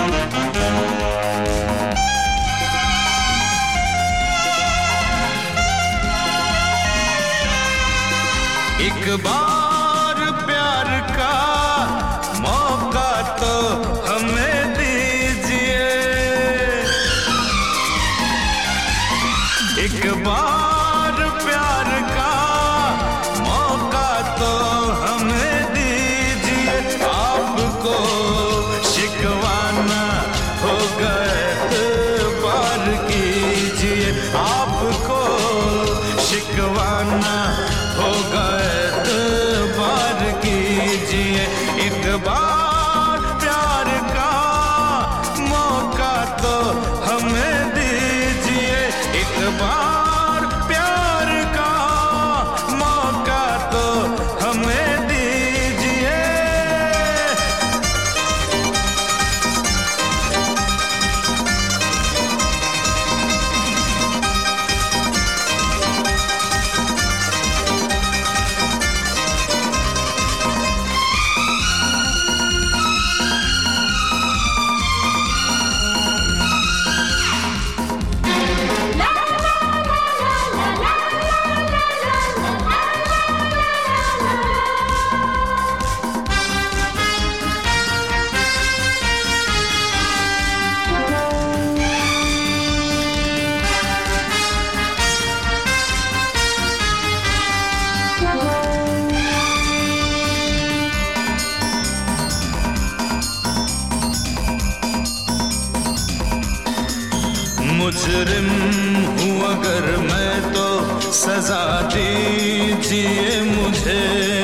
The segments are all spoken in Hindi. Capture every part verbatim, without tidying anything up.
एक बार प्यार का मौका तो हमें दीजिए, एक बार प्यार का मौका तो हमें दीजिए। आपको शिकवाना होगा एतबार कीजिए, आपको शिकवाना होगा एतबार कीजिए। एक बार प्यार का मौका तो हमें दीजिए, एक बार प्यार का मौका तो हमें दीजिए। मुजरिम हूँ अगर मैं तो सजा दीजिए मुझे,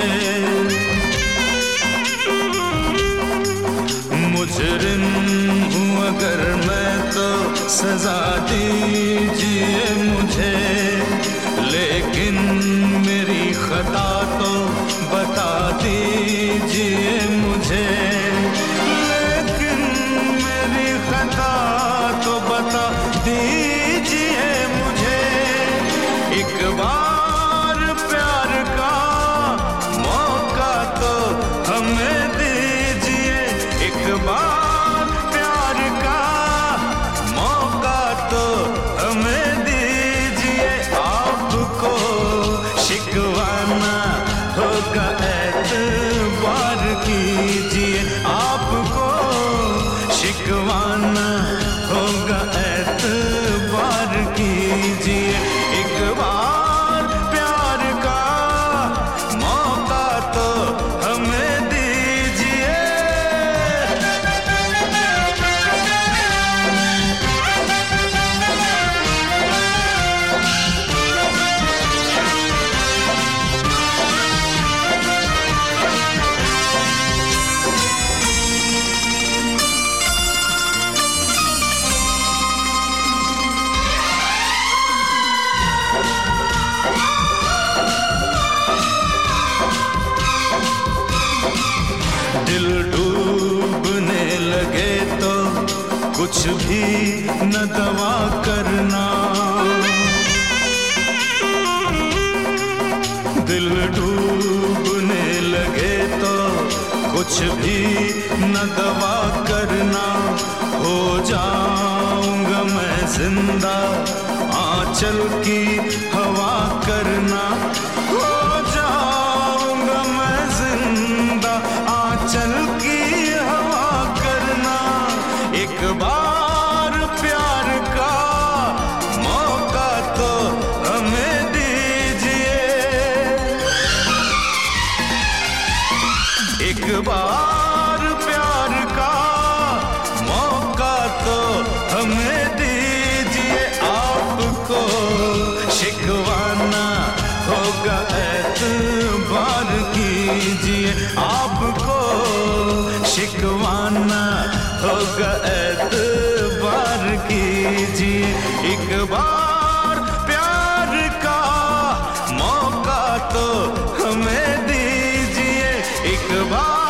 मुजरिम हूँ अगर मैं तो सजा दीजिए मुझे। लेकिन मेरी खता तो बता दीजिए मुझे, लेकिन मेरी खता तो बता दीजिए मुझे। एक बार प्यार का मौका तो हमें दीजिए, एक बार प्यार का मौका तो हमें दीजिए। आपको शिकवाना होगा एतबार कीजिए, आपको शिकवाना होगा एतबार कीजिए। एक बार प्यार का मौका तो हमें दीजिए। दिल डूबने लगे तो कुछ भी न दवा करना, दिल डूबने लगे तो कुछ भी न दवा करना। हो जाऊंगा मैं जिंदा आंचल की हवा करना, हो जाऊंगा मैं जिंदा आंचल की हवा करना। एक बार प्यार का मौका तो हमें दीजिए, एक बार प्यार का मौका तो हमें दीजिए। आपको शिकवाना होगा एतबार कीजिए, आपको शिकवाना होगा एतबार कीजिए। एक बार प्यार का मौका तो हमें दीजिए, एक बार